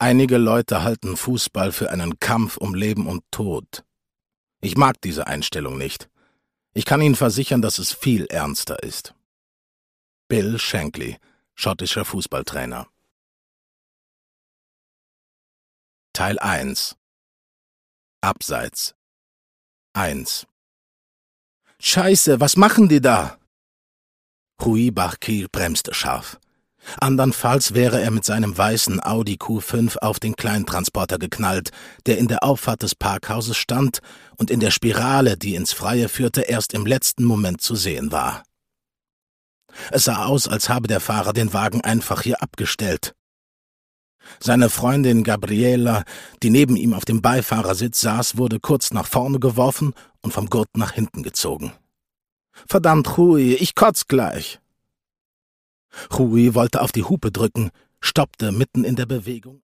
Einige Leute halten Fußball für einen Kampf um Leben und Tod. Ich mag diese Einstellung nicht. Ich kann Ihnen versichern, dass es viel ernster ist. Bill Shankly, schottischer Fußballtrainer. Teil 1. Abseits 1. »Scheiße, was machen die da?« Rui Barkir bremste scharf. Andernfalls wäre er mit seinem weißen Audi Q5 auf den Kleintransporter geknallt, der in der Auffahrt des Parkhauses stand und in der Spirale, die ins Freie führte, erst im letzten Moment zu sehen war. Es sah aus, als habe der Fahrer den Wagen einfach hier abgestellt. Seine Freundin Gabriela, die neben ihm auf dem Beifahrersitz saß, wurde kurz nach vorne geworfen und vom Gurt nach hinten gezogen. »Verdammt, Rui, ich kotz gleich!« Rui wollte auf die Hupe drücken, stoppte mitten in der Bewegung